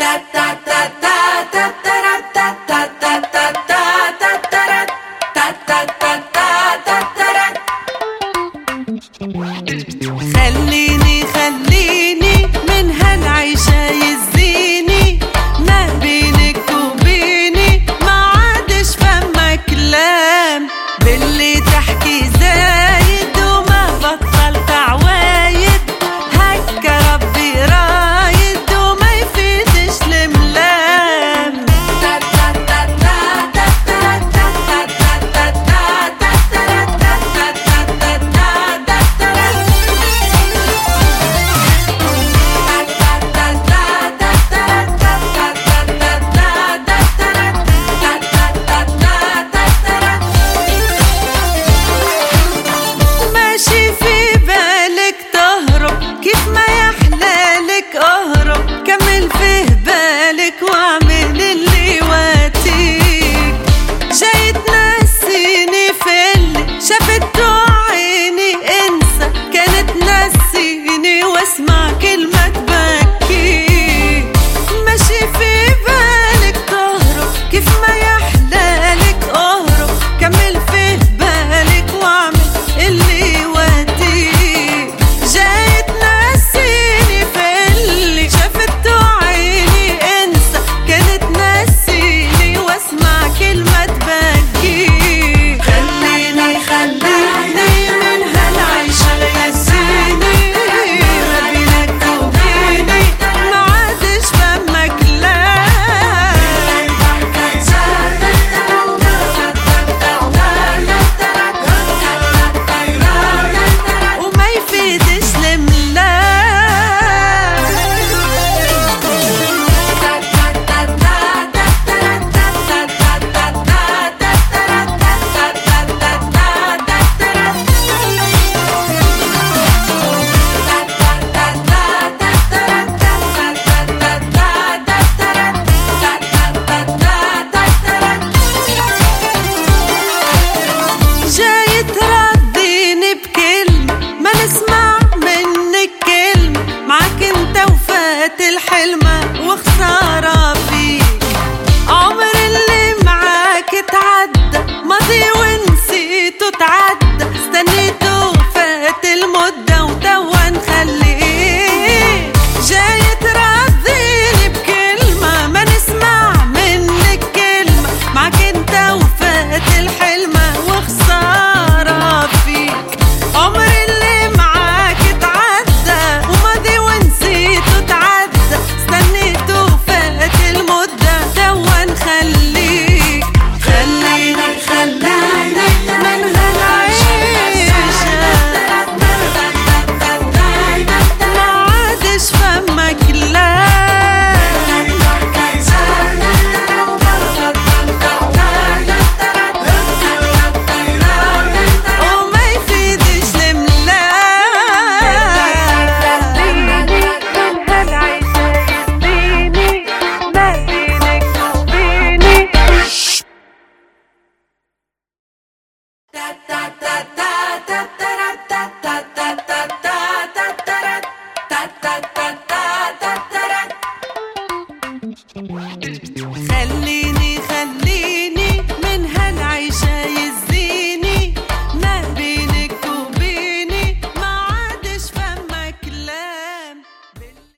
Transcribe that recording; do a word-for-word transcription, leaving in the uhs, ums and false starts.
خليني خليني من هالعيشة يزيني، ما بينك وبيني ما عادش فما كلام، باللي تحكي زايد وما بطلت عوايد، هكا ربي رايد وما يفيدش الملام. ماشي في بالك تهرب كيف ما يحلالك اهرب، كمل فيه بالك واعمل اللي واتيك، جاي تنسيني في اللي شافته عيني، انسى كانت نسيني واسمع كلمة تبكيك. ماشي في بالك تهرب كيف ما يحلالك اهرب، كمل فيه بالك واعمل اللي وديك، جاي تنسيني في اللي شافته عيني، انسى كانت نسيني واسمع كلمة تبكيك. خليني خليني من هالعيشة يزيني، ما بينك وبيني ما عادش فما كلام، وما يفيدش الملام. جاي ترديني بكلمة ما نسمع منك كلمة، معاك انت وفات الحلمة وخسارة